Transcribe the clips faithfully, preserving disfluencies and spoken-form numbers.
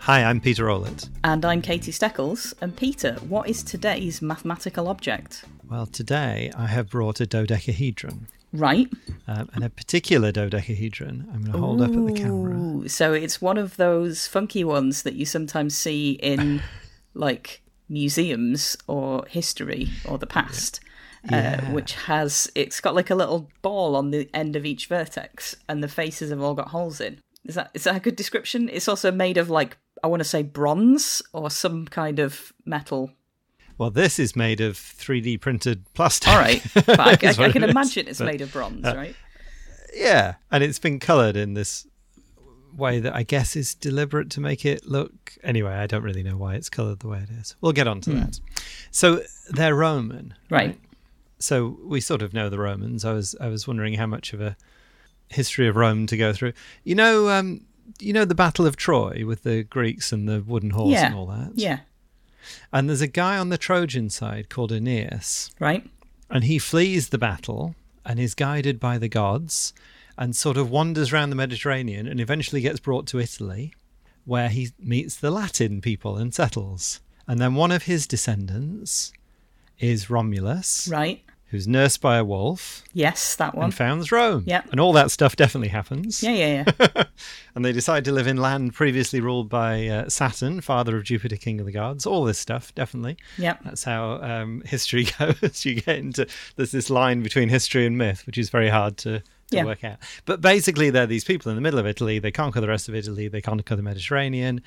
Hi, I'm Peter Rowland. And I'm Katie Steckles. And Peter, what is today's mathematical object? Well, today I have brought a dodecahedron. Right. Um, and a particular dodecahedron I'm going to hold Ooh, up at the camera. So it's one of those funky ones that you sometimes see in, like, museums or history or the past. Yeah. Uh, which has, it's got like a little ball on the end of each vertex and the faces have all got holes in. Is that is that a good description? It's also made of, like, I want to say bronze or some kind of metal. Well, this is made of three D printed plastic. All right. But I, I, I can it imagine it's but, made of bronze, uh, right? Yeah. And it's been coloured in this way that I guess is deliberate to make it look... Anyway, I don't really know why it's coloured the way it is. We'll get on to mm. that. So they're Roman. Right. right. So we sort of know the Romans. I was I was wondering how much of a history of Rome to go through. You know, um, you know the Battle of Troy with the Greeks and the wooden horse yeah. and all that? Yeah. And there's a guy on the Trojan side called Aeneas. Right. And he flees the battle and is guided by the gods and sort of wanders around the Mediterranean and eventually gets brought to Italy, where he meets the Latin people and settles. And then one of his descendants is Romulus. Right. Who's nursed by a wolf. Yes, that one. And founds Rome. Yeah. And all that stuff definitely happens. Yeah, yeah, yeah. And they decide to live in land previously ruled by uh, Saturn, father of Jupiter, king of the gods. All this stuff, definitely. Yeah. That's how um, history goes. You get into, there's this line between history and myth, which is very hard to, to yeah. work out. But basically, they're these people in the middle of Italy. They conquer the rest of Italy. They conquer the Mediterranean.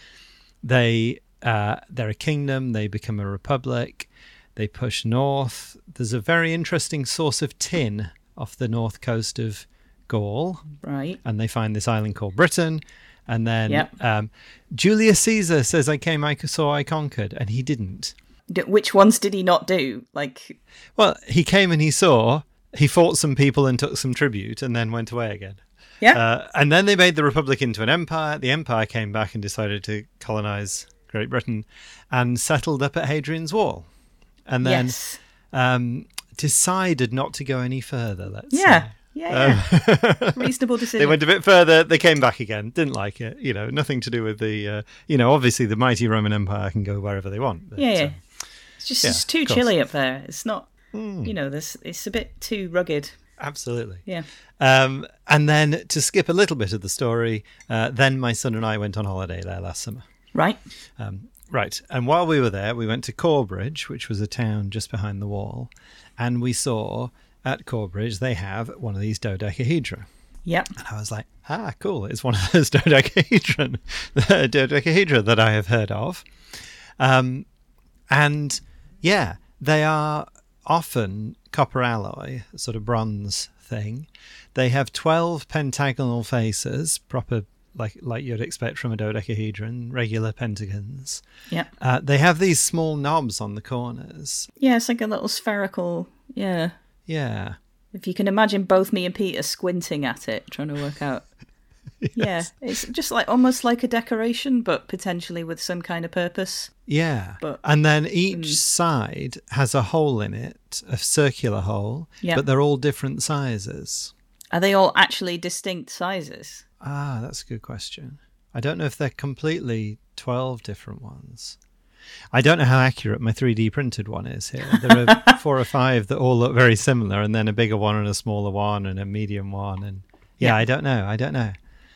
They, uh, they're a kingdom. They become a republic. They push north. There's a very interesting source of tin off the north coast of Gaul. Right. And they find this island called Britain. And then yep. um, Julius Caesar says, I came, I saw, I conquered. And he didn't. D- which ones did he not do? Like, Well, he came and he saw, he fought some people and took some tribute and then went away again. Yeah. Uh, and then they made the Republic into an empire. The empire came back and decided to colonize Great Britain and settled up at Hadrian's Wall. And then yes. um, decided not to go any further, let's yeah. say. Yeah, yeah. Um, Reasonable decision. They went a bit further. They came back again. Didn't like it. You know, nothing to do with the, uh, you know, obviously the mighty Roman Empire can go wherever they want. But, yeah, yeah. Um, it's just yeah, it's too chilly up there. It's not, mm. you know, this it's a bit too rugged. Absolutely. Yeah. Um, and then to skip a little bit of the story, uh, then my son and I went on holiday there last summer. Right. Um, Right. And while we were there, we went to Corbridge, which was a town just behind the wall. And we saw at Corbridge, they have one of these dodecahedra. Yep. And I was like, ah, cool. It's one of those dodecahedron, the dodecahedra that I have heard of. Um, and yeah, they are often copper alloy, sort of bronze thing. They have twelve pentagonal faces, proper like like you'd expect from a dodecahedron, regular pentagons. Yeah. Uh, they have these small knobs on the corners. Yeah, it's like a little spherical, yeah. Yeah. If you can imagine both me and Peter squinting at it, trying to work out. Yes. Yeah, it's just like almost like a decoration, but potentially with some kind of purpose. Yeah. But, and then each mm. side has a hole in it, a circular hole, yeah. but they're all different sizes. Are they all actually distinct sizes? Ah, that's a good question. I don't know if they're completely twelve different ones. I don't know how accurate my three D printed one is here. There are four or five that all look very similar, and then a bigger one and a smaller one and a medium one. And yeah, yeah. I don't know. I don't know.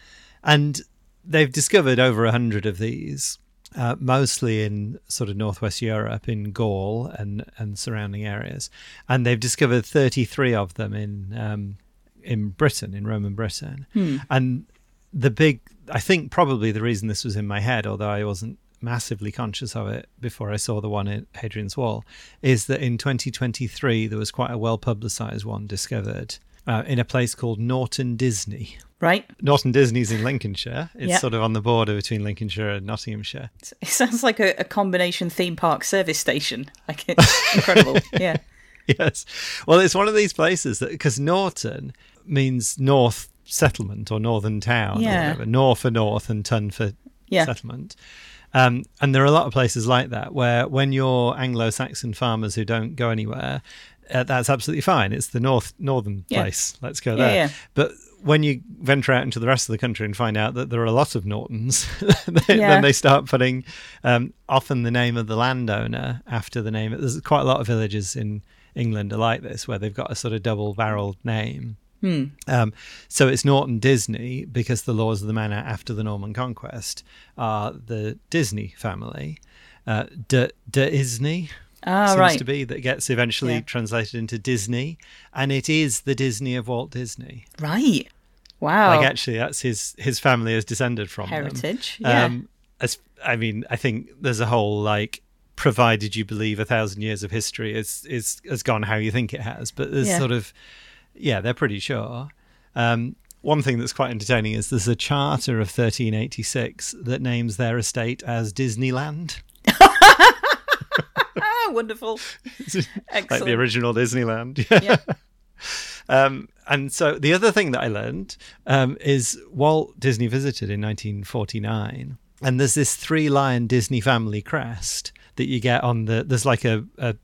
And they've discovered over a hundred of these, uh, mostly in sort of northwest Europe, in Gaul and, and surrounding areas. And they've discovered thirty-three of them in um, in Britain, in Roman Britain. Hmm. And the big, I think probably the reason this was in my head, although I wasn't massively conscious of it before I saw the one at Hadrian's Wall, is that in twenty twenty-three there was quite a well-publicised one discovered uh, in a place called Norton Disney. Right. Norton Disney's in Lincolnshire. It's yep. sort of on the border between Lincolnshire and Nottinghamshire. It sounds like a, a combination theme park service station. Like, it's incredible. Yeah. Yes. Well, it's one of these places that, because Norton means north settlement or northern town, yeah. or whatever. Nor for north and ton for yeah. settlement. Um, and there are a lot of places like that where when you're Anglo-Saxon farmers who don't go anywhere, uh, that's absolutely fine. It's the north northern yeah. place. Let's go yeah, there. yeah. But when you venture out into the rest of the country and find out that there are a lot of Nortons, they, Yeah. then they start putting um, often the name of the landowner after the name. There's quite a lot of villages in England are like this, where they've got a sort of double-barreled name. Hmm. Um, so it's Norton Disney because the lords of the manor after the Norman conquest are the Disney family. Uh, De, De Isney Ah, seems right. to be that gets eventually Yeah. translated into Disney, and it is the Disney of Walt Disney. Right. Wow. Like actually, that's his his family is descended from them. Heritage. Yeah. Um, as I mean, I think there's a whole like, provided you believe a thousand years of history is is has gone how you think it has, but there's Yeah. sort of yeah, they're pretty sure. Um, one thing that's quite entertaining is there's a charter of thirteen eighty-six that names their estate as Disneyland. Ah, wonderful. Like Excellent. the original Disneyland. Yeah. Um, and so the other thing that I learned um, is Walt Disney visited in nineteen forty-nine, and there's this three-lion Disney family crest that you get on the. There's like a, a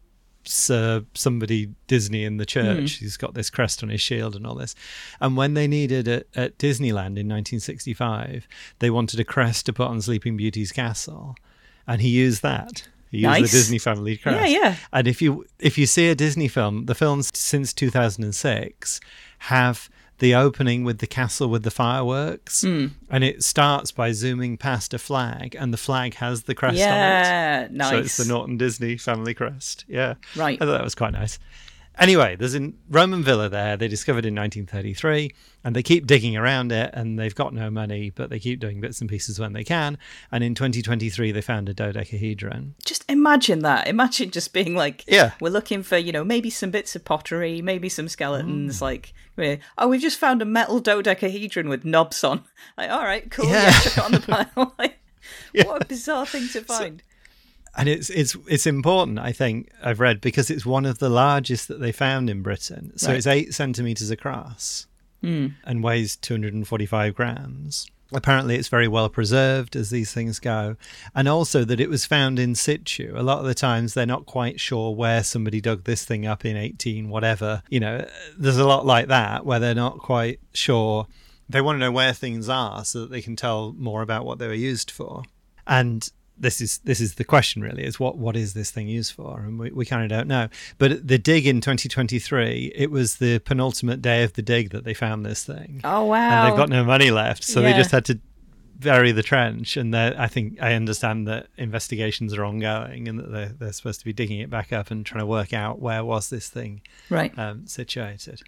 Sir somebody Disney in the church. Mm. He's got this crest on his shield and all this. And when they needed it at Disneyland in nineteen sixty-five, they wanted a crest to put on Sleeping Beauty's castle, and he used that. He used Nice. the Disney family crest. Yeah, yeah. And if you if you see a Disney film, the films since two thousand six have the opening with the castle with the fireworks, Mm. and it starts by zooming past a flag, and the flag has the crest Yeah, on it. nice. So it's the Norton Disney family crest. Yeah, Right. I thought that was quite nice. Anyway, there's a Roman villa there. They discovered in nineteen thirty-three, and they keep digging around it, and they've got no money, but they keep doing bits and pieces when they can. And in twenty twenty-three, they found a dodecahedron. Just imagine that. Imagine just being like, Yeah. we're looking for, you know, maybe some bits of pottery, maybe some Mm. skeletons. Like, we're- oh, we've just found a metal dodecahedron with knobs on. Like, all right, cool. Yeah, Yeah. chuck it on the pile. Like, Yeah. what a bizarre thing to find. And it's it's it's important, I think, I've read, because it's one of the largest that they found in Britain. So Right. it's eight centimetres across Mm. and weighs two hundred forty-five grams. Apparently it's very well preserved as these things go. And also that it was found in situ. A lot of the times they're not quite sure where somebody dug this thing up in eighteen whatever. You know, there's a lot like that where they're not quite sure. They want to know where things are so that they can tell more about what they were used for. And this is this is the question really, is what what is this thing used for? And we, we kind of don't know. But the dig in twenty twenty-three, it was the penultimate day of the dig that they found this thing. Oh, wow. And they've got no money left, so they Yeah. just had to bury the trench. And they're- I think I understand that investigations are ongoing and that they're, they're supposed to be digging it back up and trying to work out where was this thing Right. um, situated.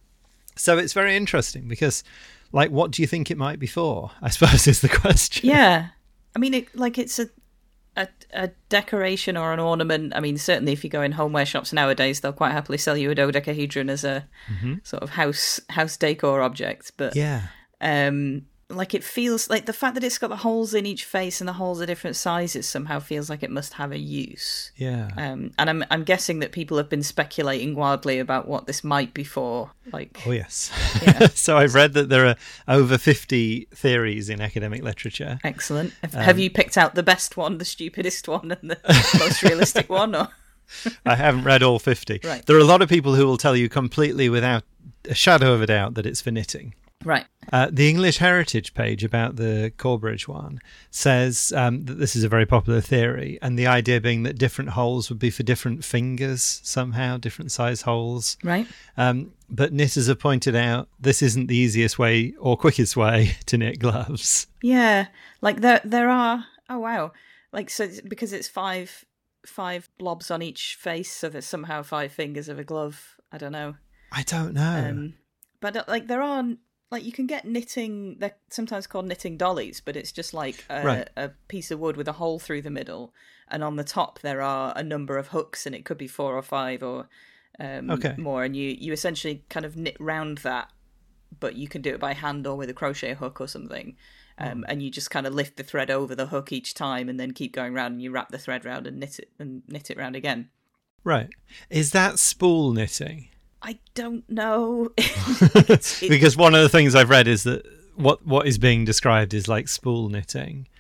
So it's very interesting because, like, what do you think it might be for? I suppose is the question. Yeah. I mean, it, like, it's a, a a decoration or an ornament. I mean, certainly if you go in homeware shops nowadays, they'll quite happily sell you a dodecahedron as a sort of house house decor object. But Yeah. um, like, it feels like the fact that it's got the holes in each face and the holes are different sizes somehow feels like it must have a use. Yeah. Um, and I'm I'm guessing that people have been speculating wildly about what this might be for. Like, Oh, yes. Yeah. So I've read that there are over fifty theories in academic literature. excellent. Have, Um, have you picked out the best one, the stupidest one, and the most realistic one? Or I haven't read all fifty. Right. There are a lot of people who will tell you completely without a shadow of a doubt that it's for knitting. right. Uh, the English Heritage page about the Corbridge one says um, that this is a very popular theory, and the idea being that different holes would be for different fingers somehow, different size holes. Right. Um, but knitters have pointed out this isn't the easiest way or quickest way to knit gloves. Yeah, like there there are. Oh wow! Like, so it's- because it's five five blobs on each face, so there's somehow five fingers of a glove. I don't know. I don't know. Um, but uh, like there are, like, you can get knitting. They're sometimes called knitting dollies, but it's just like a, Right. a piece of wood with a hole through the middle, and on the top there are a number of hooks, and it could be four or five or um, Okay. more, and you you essentially kind of knit round that, but you can do it by hand or with a crochet hook or something. Um, and you just kind of lift the thread over the hook each time, and then keep going round, and you wrap the thread round and knit it and knit it round again. Right. Is that spool knitting? I don't know. It's- it- Because one of the things I've read is that what what is being described is like spool knitting,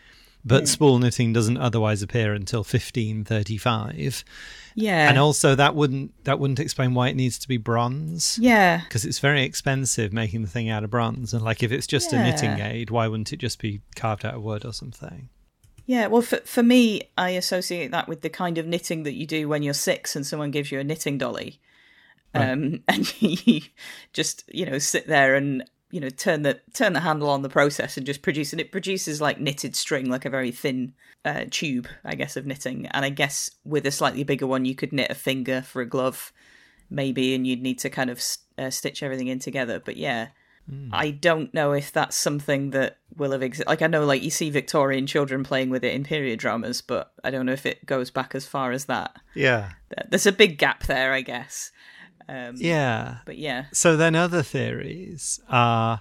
but yeah. spool knitting doesn't otherwise appear until fifteen thirty-five. Yeah. And also that wouldn't that wouldn't explain why it needs to be bronze. Yeah. Because it's very expensive making the thing out of bronze. And like if it's just yeah. a knitting aid, why wouldn't it just be carved out of wood or something? Yeah, well, for, for me, I associate that with the kind of knitting that you do when you're six and someone gives you a knitting dolly. Right. Um, and you just, you know, sit there and, you know, turn the turn the handle on the process and just produce. And it produces like knitted string, like a very thin uh, tube, I guess, of knitting. And I guess with a slightly bigger one, you could knit a finger for a glove, maybe, and you'd need to kind of uh, stitch everything in together. But yeah. Mm. I don't know if that's something that will have existed. Like, I know, like, you see Victorian children playing with it in period dramas, but I don't know if it goes back as far as that. Yeah. There's a big gap there, I guess. Um, yeah. But yeah. So then other theories are,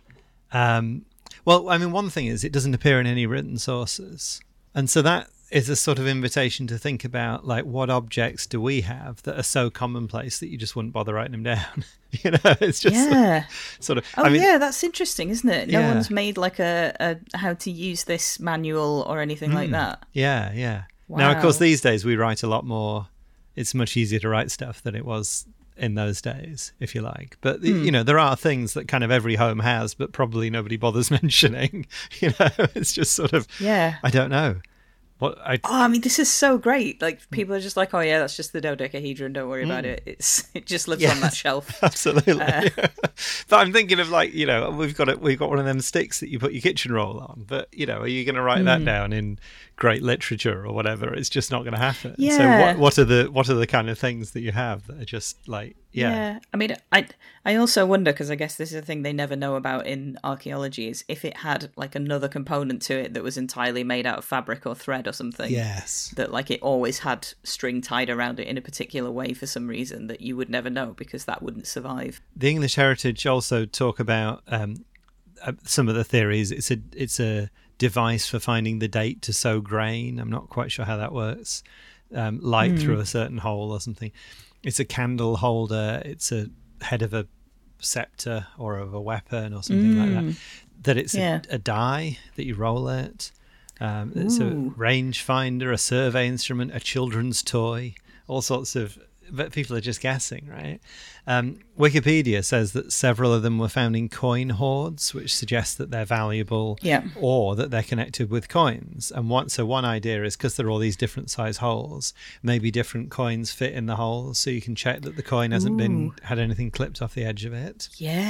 um, well, I mean, one thing is it doesn't appear in any written sources. And so that is a sort of invitation to think about, like, what objects do we have that are so commonplace that you just wouldn't bother writing them down? You know, it's just yeah. sort of. Oh, I mean, yeah, that's interesting, isn't it? No yeah. one's made like a, a how to use this manual or anything mm. like that. Yeah, yeah. Wow. Now, of course, these days we write a lot more. It's much easier to write stuff than it was in those days, if you like. But, mm. you know, there are things that kind of every home has, but probably nobody bothers mentioning. You know, it's just sort of. Yeah. I don't know. What I, oh, I mean, this is so great. Like, people are just like, oh, yeah, that's just the dodecahedron. Don't worry mm. about it. It's It just lives yes, on that shelf. Absolutely. Uh, yeah. But I'm thinking of, like, you know, we've got it. We've got one of them sticks that you put your kitchen roll on. But, you know, are you going to write mm. that down in great literature or whatever? It's just not going to happen. Yeah. So what, what are the what are the kind of things that you have that are just, like, yeah. Yeah. I mean, I, I also wonder, because I guess this is a thing they never know about in archaeology, is if it had, like, another component to it that was entirely made out of fabric or thread or something. Yes. That, like, it always had string tied around it in a particular way for some reason that you would never know, because that wouldn't survive. The English Heritage also talk about um, uh, some of the theories. It's a it's a device for finding the date to sow grain. I'm not quite sure how that works. Um, light mm. through a certain hole or something. It's a candle holder. It's a head of a scepter or of a weapon or something mm. like that. That it's yeah. a, a die that you roll it. Um, it's a range finder, a survey instrument, a children's toy, all sorts of. But people are just guessing, right? Um, Wikipedia says that several of them were found in coin hoards, which suggests that they're valuable, yeah. or that they're connected with coins. And one, so one idea is because there are all these different size holes, maybe different coins fit in the holes, so you can check that the coin hasn't Ooh. been had anything clipped off the edge of it.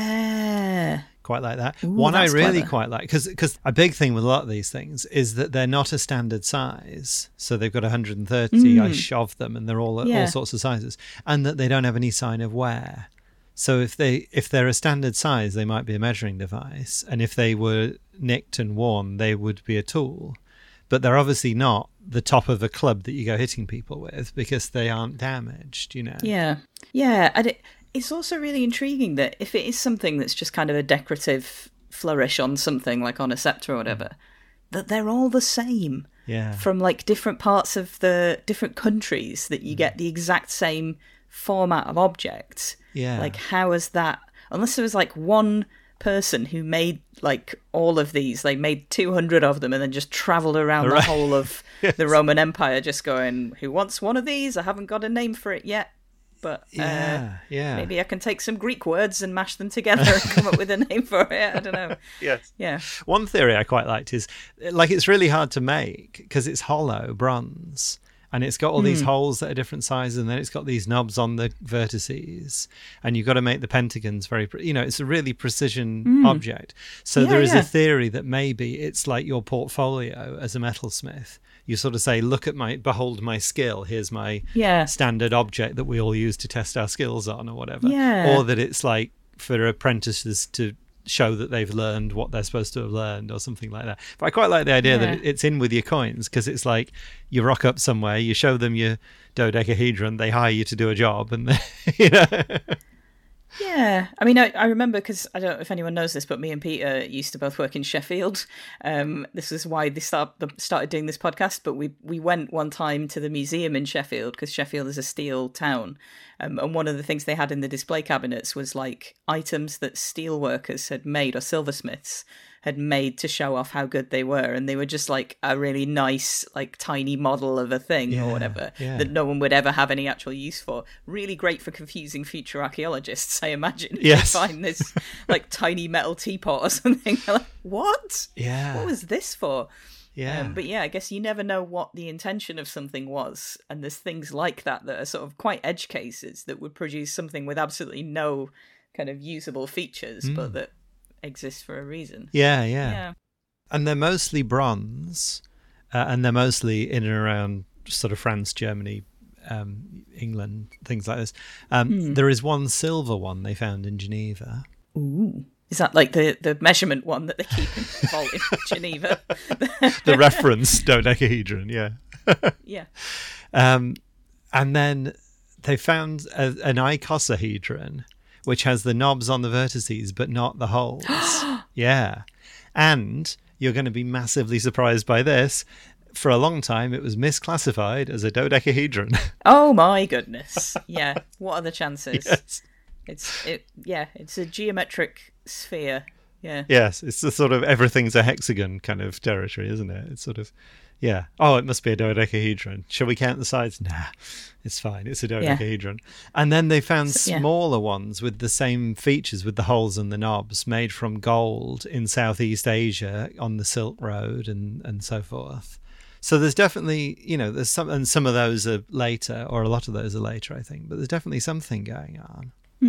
Yeah. Quite like that. Ooh, One I really clever. quite like, because because a big thing with a lot of these things is that they're not a standard size. So they've got one hundred thirty. Mm. I shove them, and they're all yeah. all sorts of sizes, and that they don't have any sign of wear. So if they if they're a standard size, they might be a measuring device, and if they were nicked and worn, they would be a tool. But they're obviously not the top of a club that you go hitting people with, because they aren't damaged. You know. Yeah, yeah, and it. It's also really intriguing that if it is something that's just kind of a decorative flourish on something, like on a scepter or whatever, mm. that they're all the same. Yeah. From like different parts of the different countries, that you mm. get the exact same format of objects. Yeah. Like, how is that? Unless there was like one person who made like all of these, they made two hundred of them and then just travelled around right. the whole of yes. the Roman Empire just going, who wants one of these? I haven't got a name for it yet. But uh, yeah, yeah. maybe I can take some Greek words and mash them together and come up with a name for it. I don't know. Yes. Yeah. One theory I quite liked is, like, it's really hard to make because it's hollow bronze and it's got all mm. these holes that are different sizes, and then it's got these knobs on the vertices, and you've got to make the pentagons very, pre- you know, it's a really precision mm. object. So yeah, there is yeah. a theory that maybe it's like your portfolio as a metalsmith. You sort of say, look at my, behold my skill. Here's my yeah. standard object that we all use to test our skills on, or whatever. Yeah. Or that it's like for apprentices to show that they've learned what they're supposed to have learned, or something like that. But I quite like the idea yeah. that it's in with your coins, because it's like you rock up somewhere, you show them your dodecahedron, they hire you to do a job, and they, you know. Yeah, I mean, I, I remember, because I don't know if anyone knows this, but me and Peter used to both work in Sheffield. Um, this is why they start, started doing this podcast, but we, we went one time to the museum in Sheffield, because Sheffield is a steel town. Um, and one of the things they had in the display cabinets was like items that steel workers had made, or silversmiths had made to show off how good they were, and they were just like a really nice, like tiny model of a thing Yeah, or whatever yeah. that no one would ever have any actual use for. Really great for confusing future archaeologists, I imagine. Yes. They find this like tiny metal teapot or something. They're like, what? Yeah. What was this for? Yeah. Um, but yeah, I guess you never know what the intention of something was. And there's things like that that are sort of quite edge cases that would produce something with absolutely no kind of usable features, Mm. but that exists for a reason. Yeah, yeah. Yeah. And they're mostly bronze, uh, and they're mostly in and around sort of France, Germany, um, England, things like this. Um, Hmm. There is one silver one they found in Geneva. Ooh. Is that like the, the measurement one that they keep in the vault in Geneva? The reference dodecahedron, yeah. Yeah. Um, and then they found a, an icosahedron, which has the knobs on the vertices, but not the holes. Yeah. And you're going to be massively surprised by this. For a long time, it was misclassified as a dodecahedron. Oh my goodness. Yeah. What are the chances? Yes. It's it. Yeah. It's a geometric sphere. Yeah. Yes, it's the sort of everything's a hexagon kind of territory, isn't it? It's sort of, yeah. Oh, it must be a dodecahedron. Shall we count the sides? Nah, it's fine. It's a dodecahedron. And then they found So- yeah. smaller ones with the same features, with the holes and the knobs, made from gold in Southeast Asia on the Silk Road and, and so forth. So there's definitely, you know, there's some, and some of those are later, or a lot of those are later, I think. But there's definitely something going on.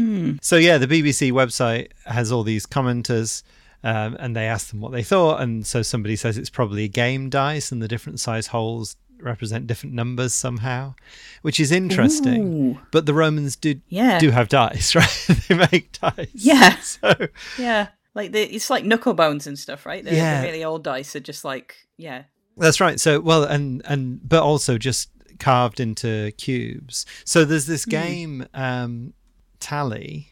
So yeah, the B B C website has all these commenters, um, and they ask them what they thought, and so somebody says it's probably a game dice, and the different size holes represent different numbers somehow, which is interesting. Ooh. But the Romans do Yeah. do have dice, right? They make dice. Yeah. So Yeah. Like the, it's like knuckle bones and stuff, right? The, Yeah. the really old dice are just like, yeah. that's right. So well, and and but also just carved into cubes. So there's this game. Um, Tally,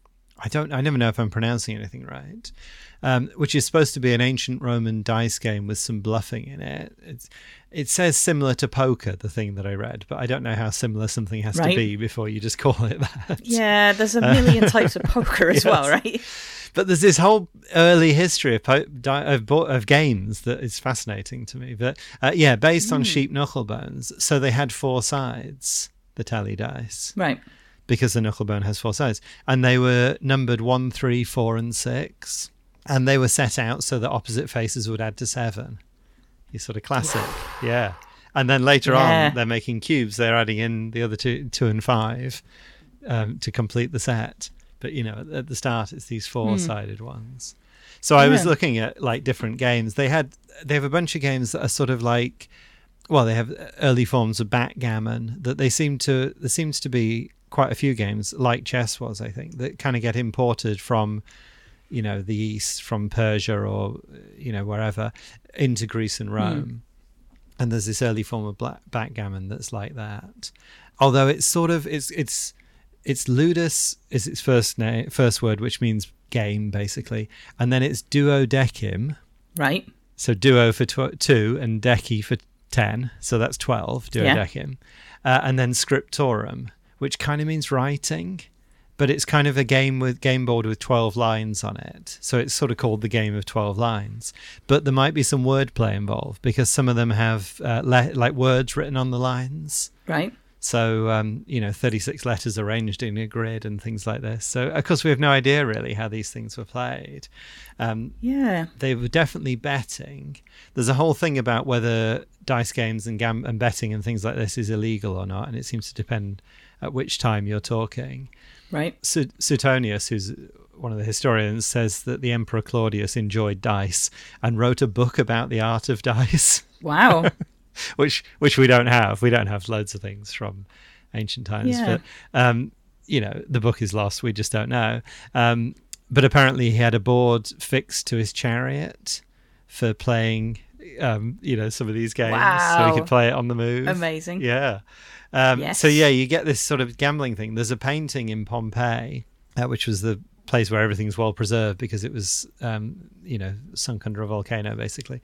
I don't I never know if I'm pronouncing anything right, um, which is supposed to be an ancient Roman dice game with some bluffing in it. It's, it says similar to poker, the thing that I read, but I don't know how similar something has Right. to be before you just call it that. Yeah, there's a million types of poker as Yes. well, right? But there's this whole early history of po- di- of, bo- of games that is fascinating to me. But uh, yeah, based on sheep knuckle bones, so they had four sides, the Tally dice. Right. Because the knucklebone has four sides, and they were numbered one, three, four, and six, and they were set out so that opposite faces would add to seven. You sort of classic, yeah. And then later Yeah. on, they're making cubes. They're adding in the other two, two and five, um, to complete the set. But you know, at, at the start, it's these four-sided ones. So I was Yeah. looking at like different games. They had they have a bunch of games that are sort of like, well, they have early forms of backgammon that they seem to. There seems to be quite a few games like chess was, I think, that kind of get imported from, you know, the East, from Persia or, you know, wherever, into Greece and Rome. And there's this early form of black, backgammon that's like that. Although it's sort of, it's, it's, it's ludus is its first name, first word, which means game, basically. And then it's duodecim. Right. So duo for tw- two and deci for ten. So that's twelve, duodecim. Uh, and then scriptorum, which kind of means writing, but it's kind of a game with game board with twelve lines on it. So it's sort of called the game of twelve lines. But there might be some wordplay involved because some of them have uh, le- like words written on the lines. Right. So, um, you know, thirty-six letters arranged in a grid and things like this. So, of course, we have no idea really how these things were played. Um, Yeah. they were definitely betting. There's a whole thing about whether dice games and, gam- and betting and things like this is illegal or not, and it seems to depend at which time you're talking. Right. Su- Suetonius, who's one of the historians, says that the Emperor Claudius enjoyed dice and wrote a book about the art of dice. Wow. which which we don't have. We don't have loads of things from ancient times. Yeah. But, um, you know, the book is lost. We just don't know. Um, but apparently he had a board fixed to his chariot for playing, um, you know, some of these games. So Wow. he could play it on the move. Amazing. Yeah. Um, Yes. So, yeah, you get this sort of gambling thing. There's a painting in Pompeii, uh, which was the place where everything's well preserved because it was, um, you know, sunk under a volcano, basically.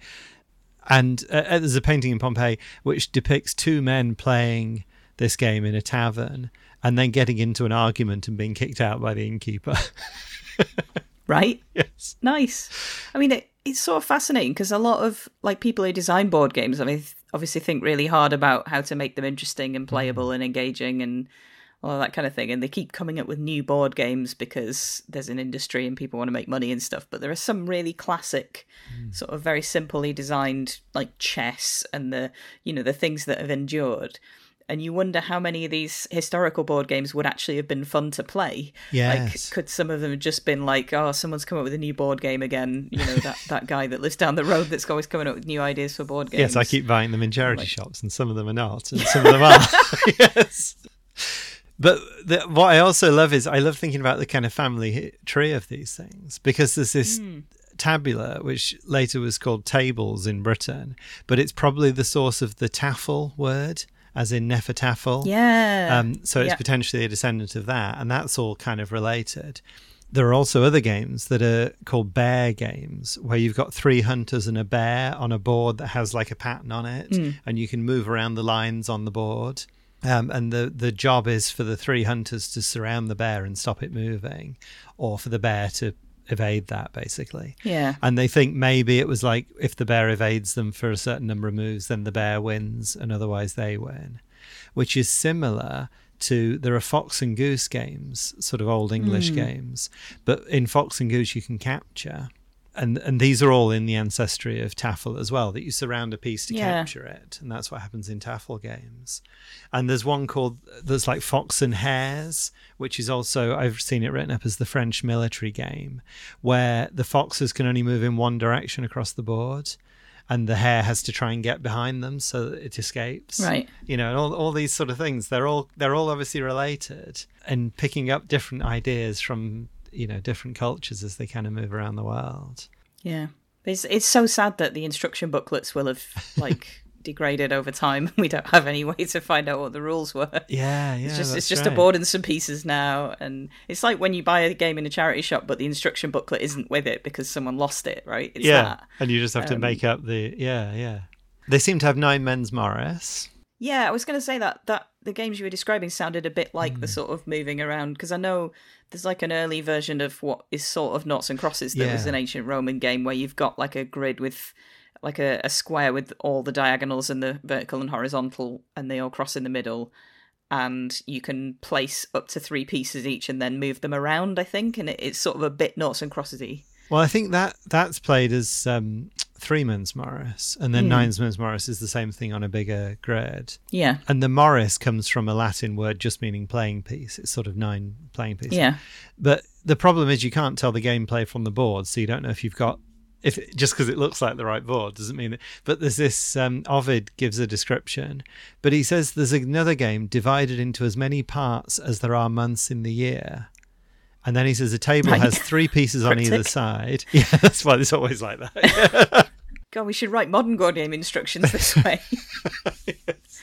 And uh, there's a painting in Pompeii which depicts two men playing this game in a tavern and then getting into an argument and being kicked out by the innkeeper. Right? Yes. Nice. I mean, it, it's sort of fascinating because a lot of like people who design board games, I mean, obviously think really hard about how to make them interesting and playable mm. and engaging and all that kind of thing. And they keep coming up with new board games because there's an industry and people want to make money and stuff. But there are some really classic, mm. sort of very simply designed, like chess and the, you know, the things that have endured. And you wonder how many of these historical board games would actually have been fun to play. Yes. Like, could some of them have just been like, oh, someone's come up with a new board game again? You know, that, that guy that lives down the road that's always coming up with new ideas for board games. Yes, I keep buying them in charity like... shops, and some of them are not, and some of them are. Yes. But the, what I also love is I love thinking about the kind of family tree of these things, because there's this... Mm. Tabula, which later was called tables in Britain, but it's probably the source of the taffel word, as in Nefertafel. Yeah. Um, so it's yeah. potentially a descendant of that, and that's all kind of related. There are also other games that are called bear games, where you've got three hunters and a bear on a board that has like a pattern on it, mm. and you can move around the lines on the board. Um, and the, the job is for the three hunters to surround the bear and stop it moving, or for the bear to evade that, basically. Yeah. And they think maybe it was like if the bear evades them for a certain number of moves, then the bear wins and otherwise they win, which is similar to, there are Fox and Goose games, sort of old English mm. games, but in Fox and Goose you can capture, and and these are all in the ancestry of Taffel as well, that you surround a piece to yeah. capture it, and that's what happens in Taffel games. And there's one called, there's like Fox and Hares, which is also, I've seen it written up as the French military game, where the foxes can only move in one direction across the board, and the hare has to try and get behind them so that it escapes. Right. You know, and all all these sort of things, they're all they're all obviously related, and picking up different ideas from, you know, different cultures as they kind of move around the world. Yeah. It's it's so sad that the instruction booklets will have like degraded over time. We don't have any way to find out what the rules were. Yeah, yeah. It's just that's it's just right. a board and some pieces now, and it's like when you buy a game in a charity shop but the instruction booklet isn't with it because someone lost it, right? It's yeah. that. And you just have to um, make up the yeah, yeah. They seem to have nine men's Morris. Yeah, I was going to say that that the games you were describing sounded a bit like mm. the sort of moving around, because I know there's like an early version of what is sort of Noughts and Crosses that yeah. was an ancient Roman game where you've got like a grid with like a, a square with all the diagonals and the vertical and horizontal, and they all cross in the middle, and you can place up to three pieces each and then move them around, I think, and it, it's sort of a bit Noughts and Crosses-y. Well, I think that that's played as um, three men's Morris, and then mm. nine men's Morris is the same thing on a bigger grid. Yeah. And the Morris comes from a Latin word just meaning playing piece. It's sort of nine playing pieces. Yeah. But the problem is you can't tell the gameplay from the board, so you don't know if you've got, if just because it looks like the right board doesn't mean it. But there's this, um, Ovid gives a description, but he says there's another game divided into as many parts as there are months in the year. And then he says a table right. has three pieces on either side. Yeah, that's why it's always like that. God, we should write modern board game instructions this way. Yes.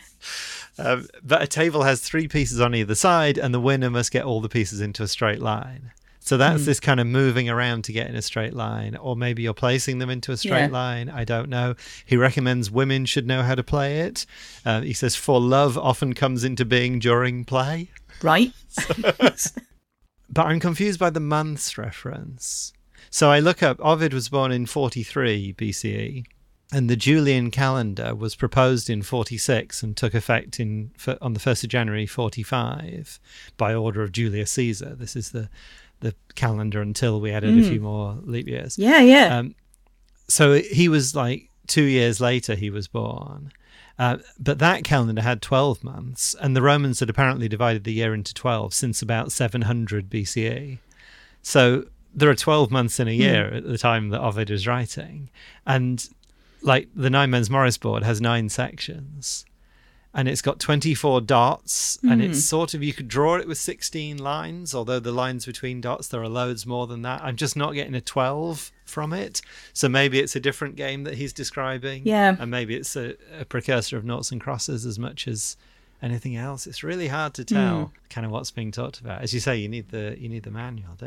Um, but a table has three pieces on either side, and the winner must get all the pieces into a straight line. So that's mm. this kind of moving around to get in a straight line, or maybe you're placing them into a straight yeah. line. I don't know. He recommends women should know how to play it. Uh, he says, for love often comes into being during play. Right. So, but I'm confused by the months reference. So I look up, Ovid was born in forty-three B C E, and the Julian calendar was proposed in forty-six and took effect in on the first of January forty-five by order of Julius Caesar. This is the, the calendar until we added mm. a few more leap years. Yeah, yeah. Um, so he was like two years later he was born. Uh, but that calendar had twelve months, and the Romans had apparently divided the year into twelve since about seven hundred B C E. So there are twelve months in a year mm. at the time that Ovid is writing. And like the Nine Men's Morris board has nine sections, and it's got twenty-four dots, mm. and it's sort of, you could draw it with sixteen lines, although the lines between dots, there are loads more than that. I'm just not getting a twelve from it. So maybe it's a different game that he's describing. Yeah. And maybe it's a, a precursor of Noughts and Crosses as much as anything else. It's really hard to tell mm. kind of what's being talked about. As you say, you need the you need the manual, don't you?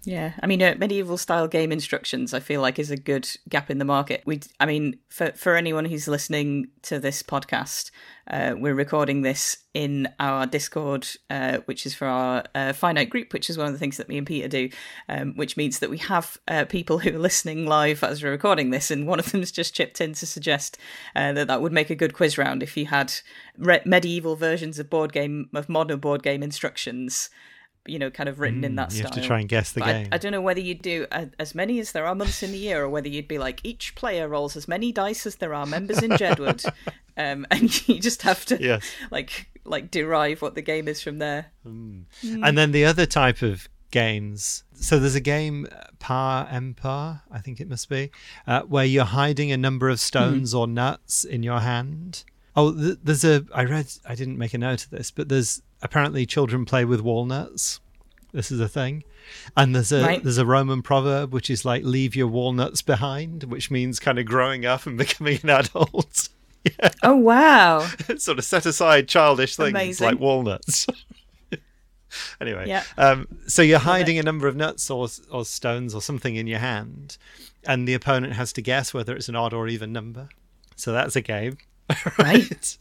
Yeah, I mean, uh, medieval style game instructions, I feel like, is a good gap in the market. We, I mean, for for anyone who's listening to this podcast, uh, we're recording this in our Discord, uh, which is for our uh, finite group, which is one of the things that me and Peter do, um, which means that we have uh, people who are listening live as we're recording this, and one of them's just chipped in to suggest uh, that that would make a good quiz round if you had re- medieval versions of board game of modern board game instructions, you know, kind of written mm, in that you style. You have to try and guess the but game. I, I don't know whether you'd do a, as many as there are months in the year, or whether you'd be like, each player rolls as many dice as there are members in Jedward, um, and you just have to yes. like like derive what the game is from there. Mm. Mm. And then the other type of games. So there's a game, Par Empire, I think it must be, uh, where you're hiding a number of stones mm. or nuts in your hand. Oh, th- there's a. I read. I didn't make a note of this, but there's apparently children play with walnuts. This is a thing, and there's a right. there's a Roman proverb which is like "leave your walnuts behind," which means kind of growing up and becoming an adult. Yeah. Oh wow! Sort of set aside childish things Amazing. Like walnuts. Anyway, yeah. um, so you're hiding a number of nuts or or stones or something in your hand, and the opponent has to guess whether it's an odd or even number. So that's a game. Right.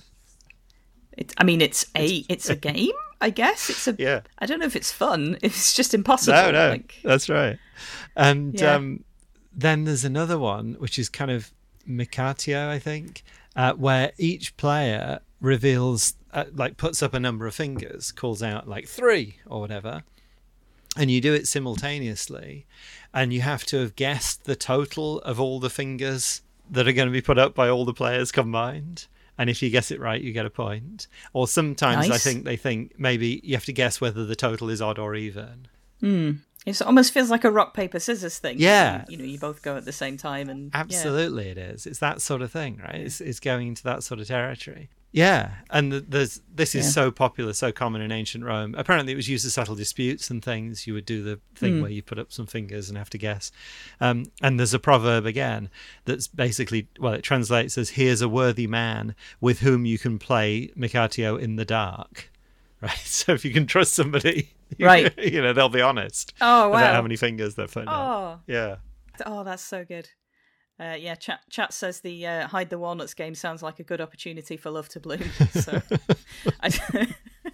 It, I mean, it's a it's, it's a game, I guess. It's a. Yeah. I don't know if it's fun. It's just impossible. No, no, like, that's right. And yeah. um, then there's another one which is kind of Micatio, I think, uh, where each player reveals, uh, like, puts up a number of fingers, calls out like three or whatever, and you do it simultaneously, and you have to have guessed the total of all the fingers that are going to be put up by all the players combined, and if you guess it right you get a point. Or sometimes nice. I think they think maybe you have to guess whether the total is odd or even. Hmm. It almost feels like a rock paper scissors thing. Yeah, you know, you both go at the same time, and absolutely, yeah. it is. It's that sort of thing, right? It's, it's going into that sort of territory. Yeah, and there's this is yeah. so popular, so common in ancient Rome. Apparently it was used to settle disputes and things. You would do the thing mm. where you put up some fingers and have to guess. Um, and there's a proverb again that's basically, well, it translates as, here's a worthy man with whom you can play Micatio in the dark. Right, so if you can trust somebody, right, you know, they'll be honest oh, wow. about how many fingers they've put oh. out. Yeah. Oh, that's so good. Uh, yeah, chat, chat says the uh, Hide the Walnuts game sounds like a good opportunity for love to bloom. So, I,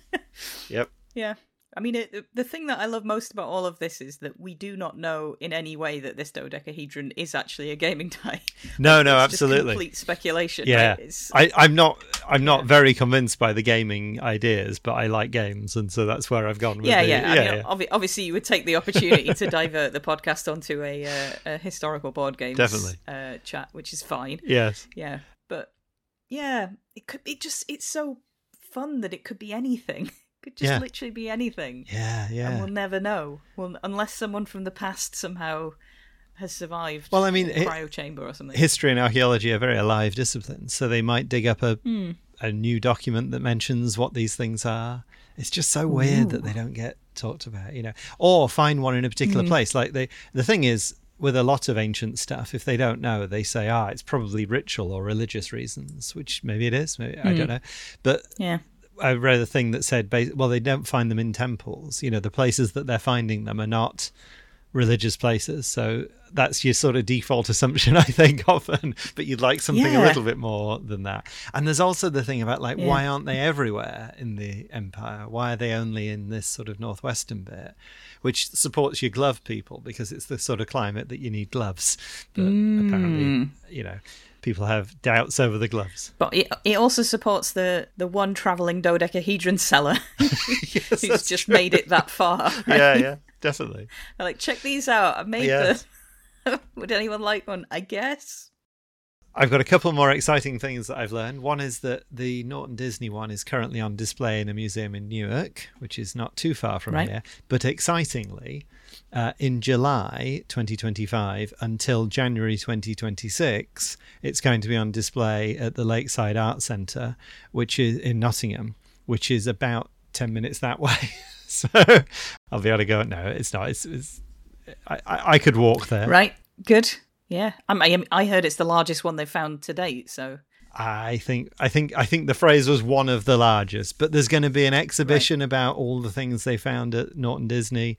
yep. Yeah. I mean, it, the thing that I love most about all of this is that we do not know in any way that this dodecahedron is actually a gaming die. No, like, no, it's absolutely. Just complete speculation. Yeah, right? I, I'm not. I'm not yeah. very convinced by the gaming ideas, but I like games, and so that's where I've gone with yeah, the, yeah. I yeah, mean, yeah. Obvi- obviously, you would take the opportunity to divert the podcast onto a, uh, a historical board games Definitely. Uh, chat, which is fine. Yes. Yeah, but yeah, it could. It just. It's so fun that it could be anything. Could just yeah. literally be anything. Yeah, yeah. And we'll never know. Well, unless someone from the past somehow has survived. Well, I mean, in a cryo chamber or something. History and archaeology are very alive disciplines, so they might dig up a mm. a new document that mentions what these things are. It's just so weird Ooh. that they don't get talked about, you know. Or find one in a particular mm. place. Like they, the thing is, with a lot of ancient stuff, if they don't know, they say, ah, it's probably ritual or religious reasons, which maybe it is. Maybe mm. I don't know, but yeah. I read a thing that said, well, they don't find them in temples. You know, the places that they're finding them are not religious places. So that's your sort of default assumption, I think, often. But you'd like something yeah. a little bit more than that. And there's also the thing about, like, yeah. why aren't they everywhere in the empire? Why are they only in this sort of northwestern bit? Which supports your glove people, because it's the sort of climate that you need gloves. But mm. apparently, you know, people have doubts over the gloves. But it, it also supports the, the one travelling dodecahedron seller yes, who's just true. made it that far. Right? Yeah, yeah, definitely. They're like, check these out. I made yes. them. Would anyone like one? I guess. I've got a couple more exciting things that I've learned. One is that the Norton Disney one is currently on display in a museum in Newark, which is not too far from right. here. But excitingly, uh, in July twenty twenty-five until January twenty twenty-six, it's going to be on display at the Lakeside Art Centre, which is in Nottingham, which is about ten minutes that way. So I'll be able to go. No, it's not. It's, it's I, I could walk there. Right. Good. Yeah. I, I heard it's the largest one they've found to date. So I think I think I think the phrase was one of the largest, but there's going to be an exhibition right. about all the things they found at Norton Disney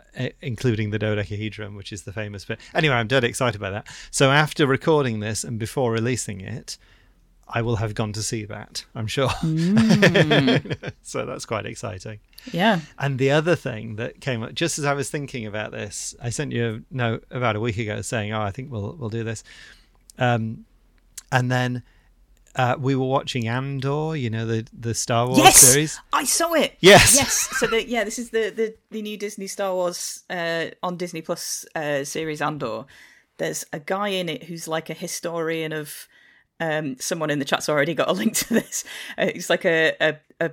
including the dodecahedron, which is the famous bit. Anyway, I'm dead excited by that. So after recording this and before releasing it, I will have gone to see that, I'm sure. Mm. So that's quite exciting. Yeah. And the other thing that came up, just as I was thinking about this, I sent you a note about a week ago saying, oh, I think we'll we'll do this. Um, and then uh, we were watching Andor, you know, the, the Star Wars yes! series. I saw it. Yes. Yes. So, the, yeah, this is the, the, the new Disney Star Wars uh, on Disney Plus uh, series Andor. There's a guy in it who's like a historian of... Um, someone in the chat's already got a link to this. Uh, he's like a, a, a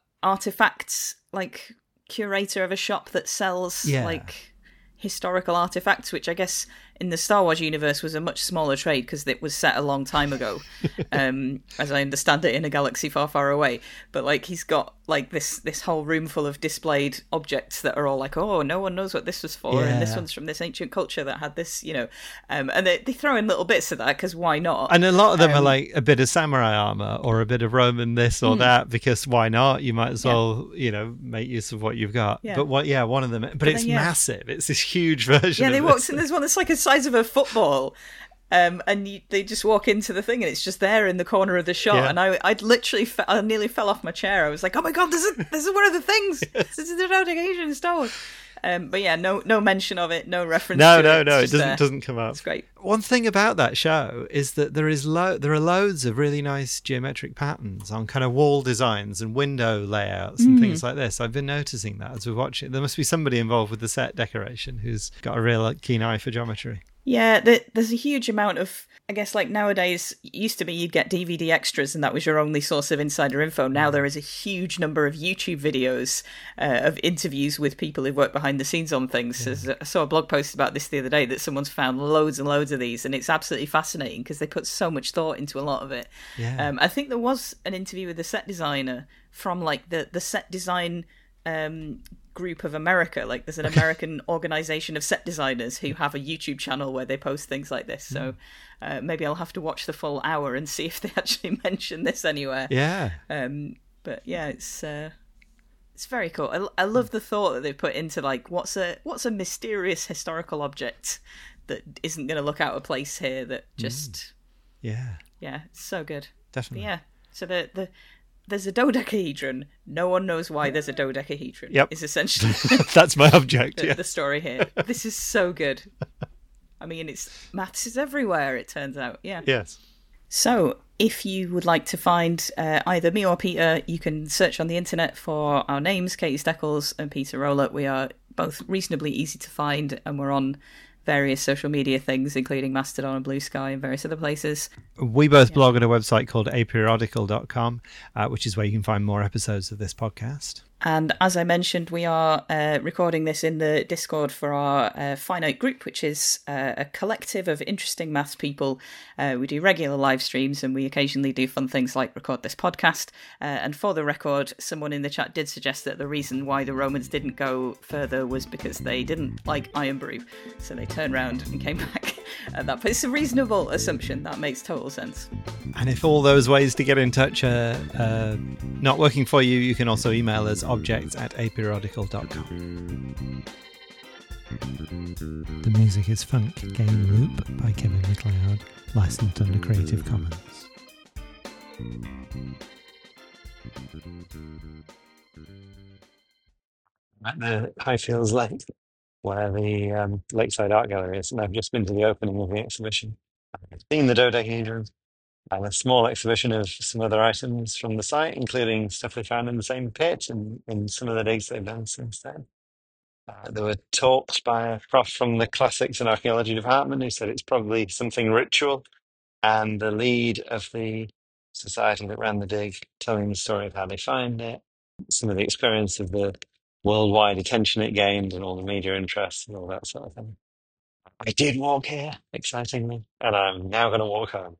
artifacts like curator of a shop that sells yeah. like historical artifacts, which I guess in the Star Wars universe was a much smaller trade because it was set a long time ago, um, as I understand it, in a galaxy far, far away. But like he's got like this this whole room full of displayed objects that are all like, oh, no one knows what this was for, yeah. and this one's from this ancient culture that had this, you know, um, and they, they throw in little bits of that because why not? And a lot of them um, are like a bit of samurai armor or a bit of Roman this or mm. that, because why not? You might as well, yeah. you know, make use of what you've got. Yeah. But what? Yeah, one of them. But, but it's then, yeah. massive. It's this huge version. Yeah, they of walked this. in. There's one that's like the size of a football. Um, and you, they just walk into the thing and it's just there in the corner of the shot. Yeah. And I, I'd literally, fe- I nearly fell off my chair. I was like, oh my God, this is, this is one of the things. Yes. This is the dodecahedron in Star Wars. Um, but yeah, no, no mention of it, no reference. No, to no, it. no, It's it doesn't there. doesn't come up. It's great. One thing about that show is that there is lo- there are loads of really nice geometric patterns on kind of wall designs and window layouts and mm. things like this. I've been noticing that as we watch it. There must be somebody involved with the set decoration who's got a real keen eye for geometry. Yeah, there's a huge amount of, I guess, like nowadays, it used to be you'd get D V D extras and that was your only source of insider info. Now there is a huge number of YouTube videos uh, of interviews with people who've worked behind the scenes on things. Yeah. I saw a blog post about this the other day that someone's found loads and loads of these, and it's absolutely fascinating because they put so much thought into a lot of it. Yeah. Um, I think there was an interview with the set designer from like the, the set design um group of America. Like there's an American organization of set designers who have a YouTube channel where they post things like this. So uh, maybe I'll have to watch the full hour and see if they actually mention this anywhere. Yeah. Um, but yeah, it's uh, it's very cool. I, I love the thought that they put into like what's a what's a mysterious historical object that isn't going to look out of place here. That just mm. yeah yeah, it's so good. Definitely. But yeah. So the the. There's a dodecahedron. No one knows why there's a dodecahedron. Yep. Is essentially that's my object. the, yeah. the story here. This is so good. I mean, it's maths is everywhere. It turns out. Yeah. Yes. So, if you would like to find uh, either me or Peter, you can search on the internet for our names, Katie Steckles and Peter Rowlett. We are both reasonably easy to find, and we're on various social media things, including Mastodon and Blue Sky and various other places. We both yeah. blog at a website called a periodical dot com, uh, which is where you can find more episodes of this podcast. And as I mentioned, we are uh, recording this in the Discord for our uh, Finite group, which is uh, a collective of interesting maths people. Uh, we do regular live streams and we occasionally do fun things like record this podcast. Uh, and for the record, someone in the chat did suggest that the reason why the Romans didn't go further was because they didn't like Iron Brew. So they turned around and came back at that. But it's a reasonable assumption. That makes total sense. And if all those ways to get in touch are uh, not working for you, you can also email us objects at a periodical dot com. The music is Funk Game Loop by Kevin MacLeod, licensed under Creative Commons. At the Highfields Lake, where the um, Lakeside Art Gallery is, and I've just been to the opening of the exhibition. I've seen the dodecahedron and a small exhibition of some other items from the site, including stuff they found in the same pit and in some of the digs they've done since then. Uh, there were talks by a prof from the Classics and Archaeology department who said it's probably something ritual, and the lead of the society that ran the dig telling the story of how they found it, some of the experience of the worldwide attention it gained and all the media interest and all that sort of thing. I did walk here, excitingly, and I'm now going to walk home.